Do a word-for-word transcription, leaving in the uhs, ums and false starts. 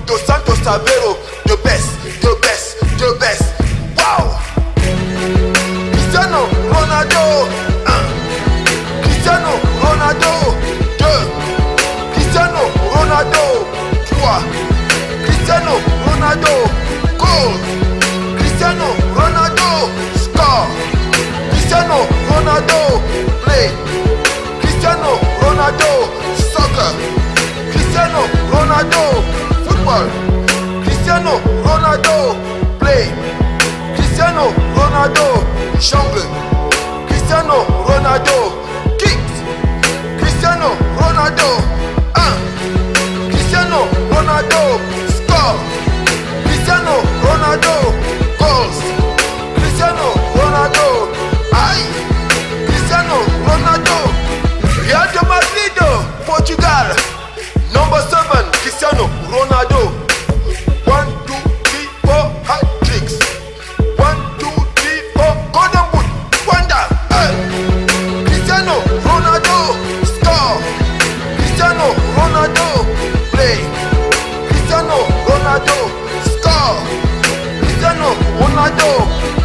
Dos Santos Aveiro, the best, the best, the best. Wow. Cristiano Ronaldo, un. Cristiano Ronaldo, deux. Cristiano Ronaldo, trois. Cristiano Ronaldo, goal. Cristiano Ronaldo, score. Cristiano Ronaldo, play. Cristiano Ronaldo, soccer. Cristiano Ronaldo, football. Cristiano Ronaldo, play. Cristiano Ronaldo, jongle. Cristiano Ronaldo, kicks. Cristiano Ronaldo, un. Cristiano Ronaldo, score. Cristiano Ronaldo, goals. Cristiano Ronaldo, aïe. Cristiano Ronaldo, Real de Madrid, Portugal. Number seven, Cristiano Ronaldo. One, two, three, four, hat tricks. One, two, three, four, golden boot. Wonder, hey. Cristiano Ronaldo, score. Cristiano Ronaldo, play. Cristiano Ronaldo, score. Cristiano Ronaldo,